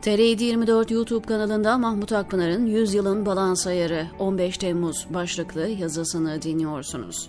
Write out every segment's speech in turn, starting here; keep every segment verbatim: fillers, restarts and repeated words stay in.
T R yedi yirmi dört YouTube kanalında Mahmut Akpınar'ın Yüzyılın Balans Ayarı on beş Temmuz başlıklı yazısını dinliyorsunuz.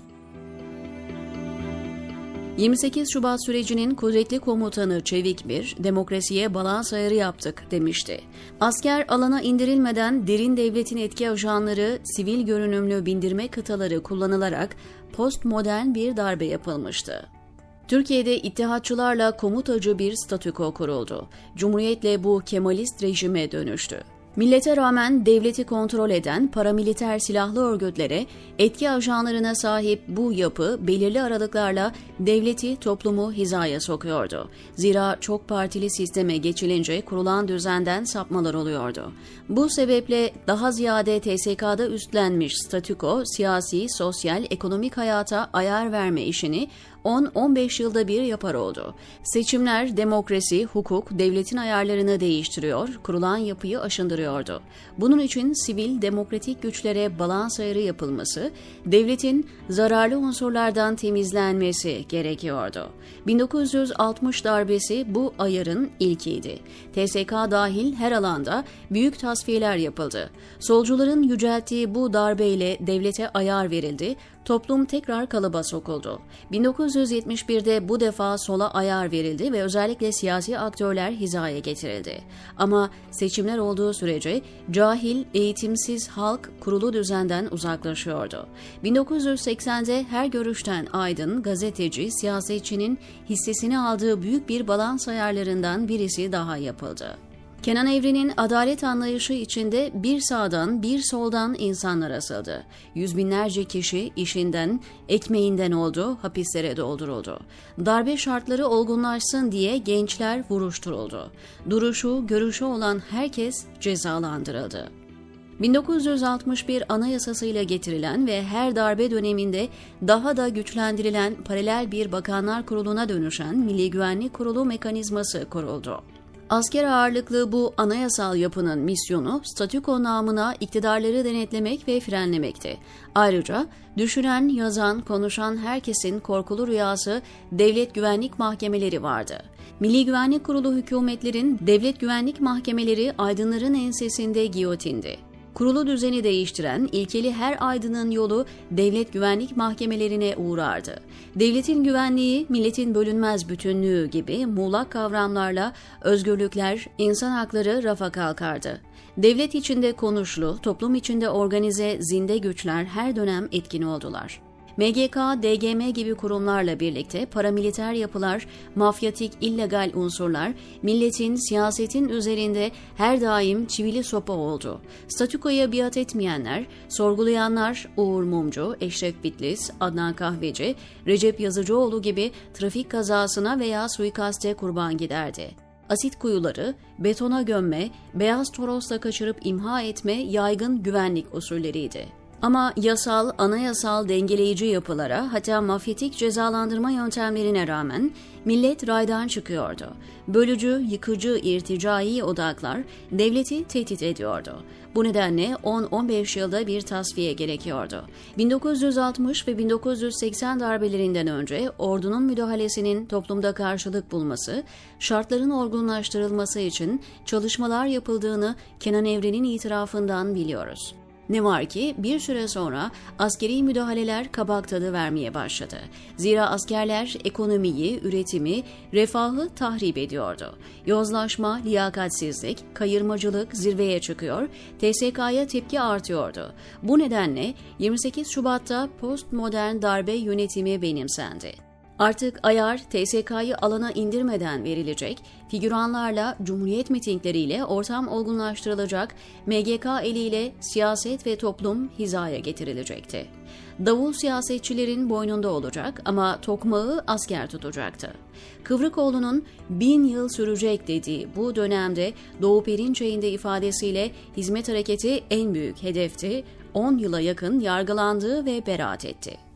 yirmi sekiz Şubat sürecinin kudretli komutanı Çevik Bir, demokrasiye balans ayarı yaptık demişti. Asker alana indirilmeden derin devletin etki ajanları, sivil görünümlü bindirme kıtaları kullanılarak postmodern bir darbe yapılmıştı. Türkiye'de ittihatçılarla komutacı bir statüko kuruldu. Cumhuriyetle bu Kemalist rejime dönüştü. Millete rağmen devleti kontrol eden paramiliter silahlı örgütlere, etki ajanlarına sahip bu yapı belirli aralıklarla devleti, toplumu hizaya sokuyordu. Zira çok partili sisteme geçilince kurulan düzenden sapmalar oluyordu. Bu sebeple daha ziyade T S K'da üstlenmiş statüko, siyasi, sosyal, ekonomik hayata ayar verme işini on on beş yılda bir yapar oldu. Seçimler, demokrasi, hukuk, devletin ayarlarını değiştiriyor, kurulan yapıyı aşındırıyordu. Bunun için sivil, demokratik güçlere balans ayarı yapılması, devletin zararlı unsurlardan temizlenmesi gerekiyordu. bin dokuz yüz altmış darbesi bu ayarın ilkiydi. T S K dahil her alanda büyük tasfiyeler yapıldı. Solcuların yücelttiği bu darbeyle devlete ayar verildi, toplum tekrar kalıba sokuldu. bin dokuz yüz yetmiş birde bu defa sola ayar verildi ve özellikle siyasi aktörler hizaya getirildi. Ama seçimler olduğu sürece cahil, eğitimsiz halk kurulu düzenden uzaklaşıyordu. bin dokuz yüz seksende her görüşten aydın, gazeteci, siyasetçinin hissesini aldığı büyük bir balans ayarlarından birisi daha yapıldı. Kenan Evren'in adalet anlayışı içinde bir sağdan bir soldan insanlar asıldı. Yüz binlerce kişi işinden, ekmeğinden oldu, hapislere dolduruldu. Darbe şartları olgunlaşsın diye gençler vuruşturuldu. Duruşu, görüşü olan herkes cezalandırıldı. bin dokuz yüz altmış bir Anayasasıyla getirilen ve her darbe döneminde daha da güçlendirilen paralel bir bakanlar kuruluna dönüşen Milli Güvenlik Kurulu mekanizması kuruldu. Asker ağırlıklı bu anayasal yapının misyonu statüko namına iktidarları denetlemek ve frenlemekti. Ayrıca düşünen, yazan, konuşan herkesin korkulu rüyası devlet güvenlik mahkemeleri vardı. Milli Güvenlik Kurulu hükümetlerin devlet güvenlik mahkemeleri aydınların ensesinde giyotindi. Kurulu düzeni değiştiren ilkeli her aydının yolu devlet güvenlik mahkemelerine uğrardı. Devletin güvenliği, milletin bölünmez bütünlüğü gibi muğlak kavramlarla özgürlükler, insan hakları rafa kalkardı. Devlet içinde konuşlu, toplum içinde organize zinde güçler her dönem etkin oldular. M G K, D G M gibi kurumlarla birlikte paramiliter yapılar, mafyatik, illegal unsurlar, milletin, siyasetin üzerinde her daim çivili sopa oldu. Statükoya biat etmeyenler, sorgulayanlar Uğur Mumcu, Eşref Bitlis, Adnan Kahveci, Recep Yazıcıoğlu gibi trafik kazasına veya suikaste kurban giderdi. Asit kuyuları, betona gömme, beyaz torosla kaçırıp imha etme yaygın güvenlik usulleriydi. Ama yasal, anayasal dengeleyici yapılara, hatta mafyatik cezalandırma yöntemlerine rağmen millet raydan çıkıyordu. Bölücü, yıkıcı, irticai odaklar devleti tehdit ediyordu. Bu nedenle on on beş yılda bir tasfiye gerekiyordu. bin dokuz yüz altmış ve bin dokuz yüz seksen darbelerinden önce ordunun müdahalesinin toplumda karşılık bulması, şartların olgunlaştırılması için çalışmalar yapıldığını Kenan Evren'in itirafından biliyoruz. Ne var ki bir süre sonra askeri müdahaleler kabak tadı vermeye başladı. Zira askerler ekonomiyi, üretimi, refahı tahrip ediyordu. Yozlaşma, liyakatsizlik, kayırmacılık zirveye çıkıyor, T S K'ya tepki artıyordu. Bu nedenle yirmi sekiz Şubat'ta postmodern darbe yönetimi benimsendi. Artık ayar T S K'yı alana indirmeden verilecek, figüranlarla, cumhuriyet mitingleriyle ortam olgunlaştırılacak, M G K eliyle siyaset ve toplum hizaya getirilecekti. Davul siyasetçilerin boynunda olacak ama tokmağı asker tutacaktı. Kıvrıkoğlu'nun bin yıl sürecek dediği bu dönemde Doğu Perinçek'in ifadesiyle hizmet hareketi en büyük hedefti, on yıla yakın yargılandı ve beraat etti.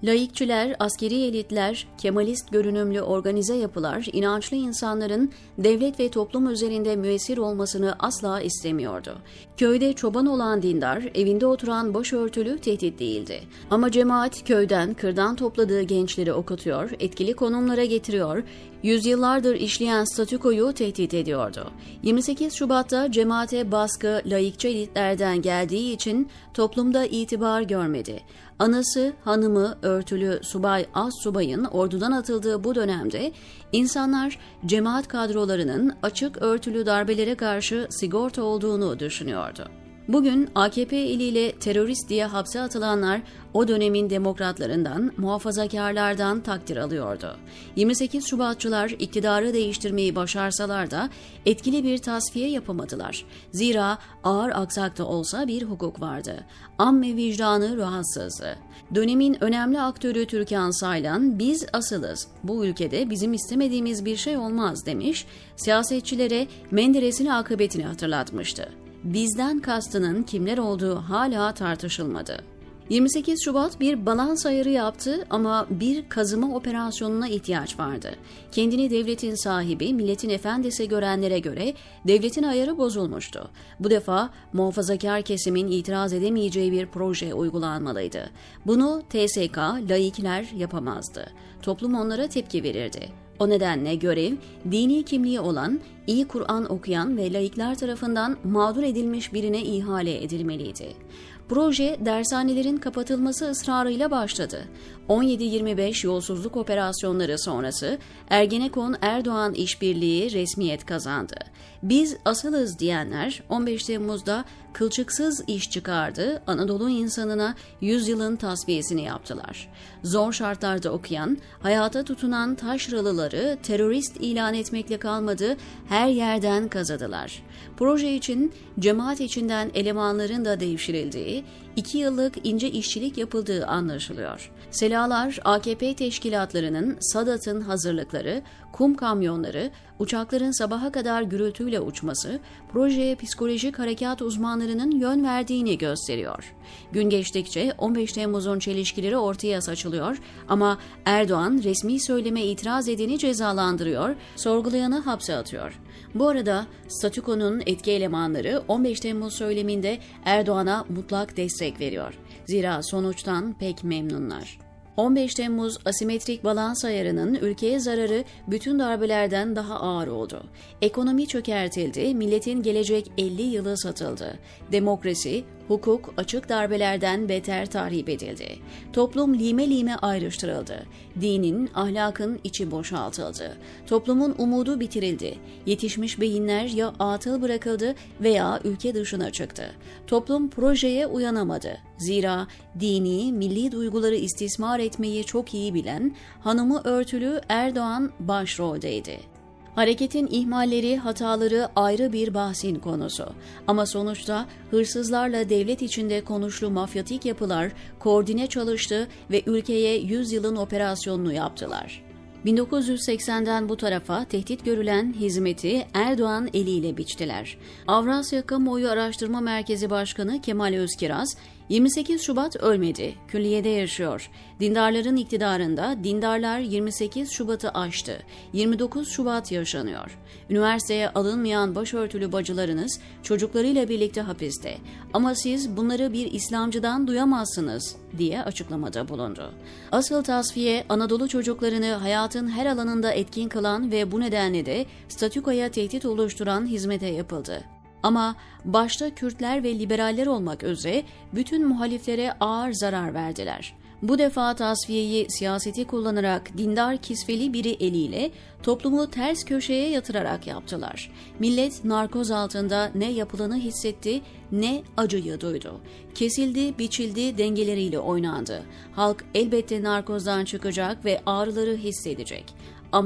Laikçiler, askeri elitler, Kemalist görünümlü organize yapılar, inançlı insanların devlet ve toplum üzerinde müessir olmasını asla istemiyordu. Köyde çoban olan dindar, evinde oturan başörtülü tehdit değildi. Ama cemaat köyden, kırdan topladığı gençleri okutuyor, etkili konumlara getiriyor, yüzyıllardır işleyen statükoyu tehdit ediyordu. yirmi sekiz Şubat'ta cemaate baskı laikçi elitlerden geldiği için toplumda itibar görmedi. Anası, hanımı, örtülü subay, az subayın ordudan atıldığı bu dönemde insanlar cemaat kadrolarının açık örtülü darbelere karşı sigorta olduğunu düşünüyordu. Bugün A K P eliyle terörist diye hapse atılanlar o dönemin demokratlarından, muhafazakarlardan takdir alıyordu. yirmi sekiz Şubatçılar iktidarı değiştirmeyi başarsalar da etkili bir tasfiye yapamadılar. Zira ağır aksakta olsa bir hukuk vardı. Amme vicdanı rahatsızdı. Dönemin önemli aktörü Türkan Saylan, "Biz asılız, bu ülkede bizim istemediğimiz bir şey olmaz" demiş, siyasetçilere Menderes'in akıbetini hatırlatmıştı. Bizden kastının kimler olduğu hala tartışılmadı. yirmi sekiz Şubat bir balans ayarı yaptı ama bir kazıma operasyonuna ihtiyaç vardı. Kendini devletin sahibi, milletin efendisi görenlere göre devletin ayarı bozulmuştu. Bu defa muhafazakar kesimin itiraz edemeyeceği bir proje uygulanmalıydı. Bunu T S K, laikler yapamazdı. Toplum onlara tepki verirdi. O nedenle görev, dini kimliği olan, iyi Kur'an okuyan ve laikler tarafından mağdur edilmiş birine ihale edilmeliydi. Proje, dershanelerin kapatılması ısrarıyla başladı. on yedi yirmi beş yolsuzluk operasyonları sonrası Ergenekon-Erdoğan işbirliği resmiyet kazandı. "Biz asılız" diyenler on beş Temmuz'da kılçıksız iş çıkardı, Anadolu insanına yüzyılın tasfiyesini yaptılar. Zor şartlarda okuyan, hayata tutunan taşralıları terörist ilan etmekle kalmadı, her yerden kazıdılar. Proje için cemaat içinden elemanların da devşirildiği, iki yıllık ince işçilik yapıldığı anlaşılıyor. Selalar, A K P teşkilatlarının, Sadat'ın hazırlıkları, kum kamyonları, uçakların sabaha kadar gürültüyle uçması, projeye psikolojik harekat uzmanlarının yön verdiğini gösteriyor. Gün geçtikçe on beş Temmuz'un çelişkileri ortaya saçılıyor ama Erdoğan resmi söyleme itiraz edeni cezalandırıyor, sorgulayanı hapse atıyor. Bu arada statükonun etki elemanları on beş Temmuz söyleminde Erdoğan'a mutlak destek veriyor. Zira sonuçtan pek memnunlar. on beş Temmuz asimetrik balans ayarının ülkeye zararı bütün darbelerden daha ağır oldu. Ekonomi çökertildi, milletin gelecek elli yılı satıldı. Demokrasi, hukuk açık darbelerden beter tahrip edildi. Toplum lime lime ayrıştırıldı. Dinin, ahlakın içi boşaltıldı. Toplumun umudu bitirildi. Yetişmiş beyinler ya atıl bırakıldı veya ülke dışına çıktı. Toplum projeye uyanamadı. Zira dini, milli duyguları istismar etmeyi çok iyi bilen hanımı örtülü Erdoğan başroldeydi. Hareketin ihmalleri, hataları ayrı bir bahsin konusu. Ama sonuçta hırsızlarla devlet içinde konuşlu mafyatik yapılar koordine çalıştı ve ülkeye yüzyılın operasyonunu yaptılar. bin dokuz yüz seksenden bu tarafa tehdit görülen hizmeti Erdoğan eliyle biçtiler. Avrasya Kamuoyu Araştırma Merkezi Başkanı Kemal Özkiraz, yirmi sekiz Şubat ölmedi, külliyede yaşıyor. Dindarların iktidarında dindarlar yirmi sekiz Şubat'ı aştı. yirmi dokuz Şubat yaşanıyor. Üniversiteye alınmayan başörtülü bacılarınız çocuklarıyla birlikte hapiste. Ama siz bunları bir İslamcıdan duyamazsınız diye açıklamada bulundu. Asıl tasfiye Anadolu çocuklarını hayatın her alanında etkin kılan ve bu nedenle de statükoya tehdit oluşturan hizmete yapıldı. Ama başta Kürtler ve liberaller olmak üzere bütün muhaliflere ağır zarar verdiler. Bu defa tasfiyeyi siyaseti kullanarak dindar kisveli biri eliyle toplumu ters köşeye yatırarak yaptılar. Millet narkoz altında ne yapılanı hissetti ne acıyı duydu. Kesildi, biçildi, dengeleriyle oynandı. Halk elbette narkozdan çıkacak ve ağrıları hissedecek. Ama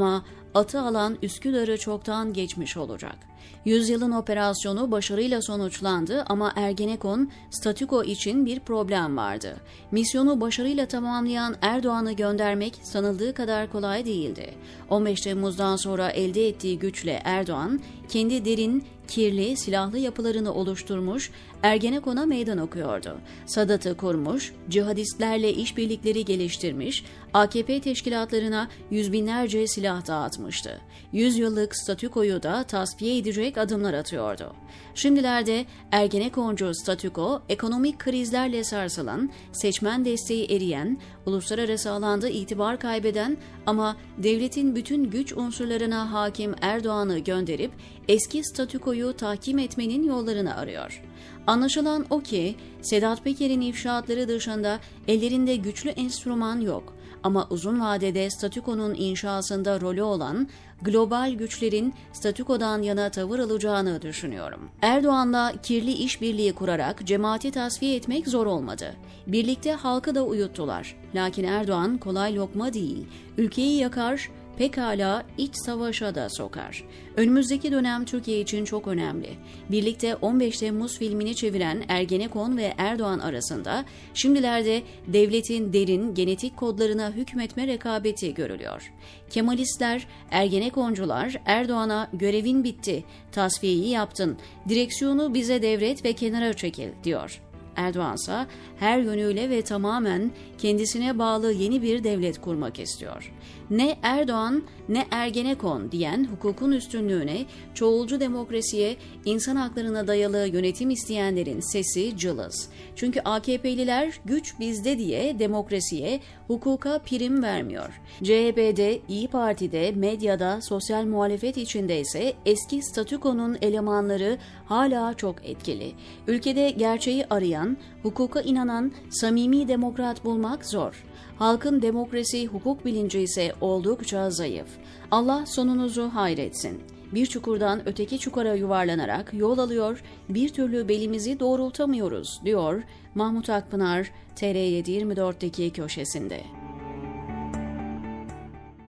atı alan Üsküdar'ı çoktan geçmiş olacak. Yüzyılın operasyonu başarıyla sonuçlandı ama Ergenekon, statüko için bir problem vardı. Misyonu başarıyla tamamlayan Erdoğan'ı göndermek sanıldığı kadar kolay değildi. on beş Temmuz'dan sonra elde ettiği güçle Erdoğan, kendi derin, kirli, silahlı yapılarını oluşturmuş, Ergenekon'a meydan okuyordu. Sadat'ı kurmuş, cihadistlerle işbirlikleri geliştirmiş, A K P teşkilatlarına yüz binlerce silah dağıtmıştı. Yüzyıllık statükoyu da tasfiye edecek adımlar atıyordu. Şimdilerde Ergenekoncu statüko, ekonomik krizlerle sarsılan, seçmen desteği eriyen, uluslararası alanda itibar kaybeden ama devletin bütün güç unsurlarına hakim Erdoğan'ı gönderip eski statükoyu tahkim etmenin yollarını arıyor. Anlaşılan o ki Sedat Peker'in ifşaatları dışında ellerinde güçlü enstrüman yok. Ama uzun vadede statükonun inşasında rolü olan global güçlerin statükodan yana tavır alacağını düşünüyorum. Erdoğan'la kirli işbirliği kurarak cemaati tasfiye etmek zor olmadı. Birlikte halkı da uyuttular. Lakin Erdoğan kolay lokma değil, ülkeyi yakar, pekala iç savaşa da sokar. Önümüzdeki dönem Türkiye için çok önemli. Birlikte on beş Temmuz filmini çeviren Ergenekon ve Erdoğan arasında şimdilerde devletin derin genetik kodlarına hükmetme rekabeti görülüyor. Kemalistler, Ergenekoncular Erdoğan'a görevin bitti, tasfiyeyi yaptın, direksiyonu bize devret ve kenara çekil diyor. Erdoğansa her yönüyle ve tamamen kendisine bağlı yeni bir devlet kurmak istiyor. Ne Erdoğan ne Ergenekon diyen hukukun üstünlüğüne, çoğulcu demokrasiye, insan haklarına dayalı yönetim isteyenlerin sesi cılız. Çünkü A K P'liler güç bizde diye demokrasiye, hukuka prim vermiyor. C H P'de, İyi Parti'de, medyada, sosyal muhalefet içinde ise eski statükonun elemanları hala çok etkili. Ülkede gerçeği arayan, hukuka inanan, samimi demokrat bulmak zor. Halkın demokrasi, hukuk bilinci ise oldukça zayıf. Allah sonunuzu hayretsin. Bir çukurdan öteki çukura yuvarlanarak yol alıyor, bir türlü belimizi doğrultamıyoruz, diyor Mahmut Akpınar T R yedi yirmi dört'teki köşesinde.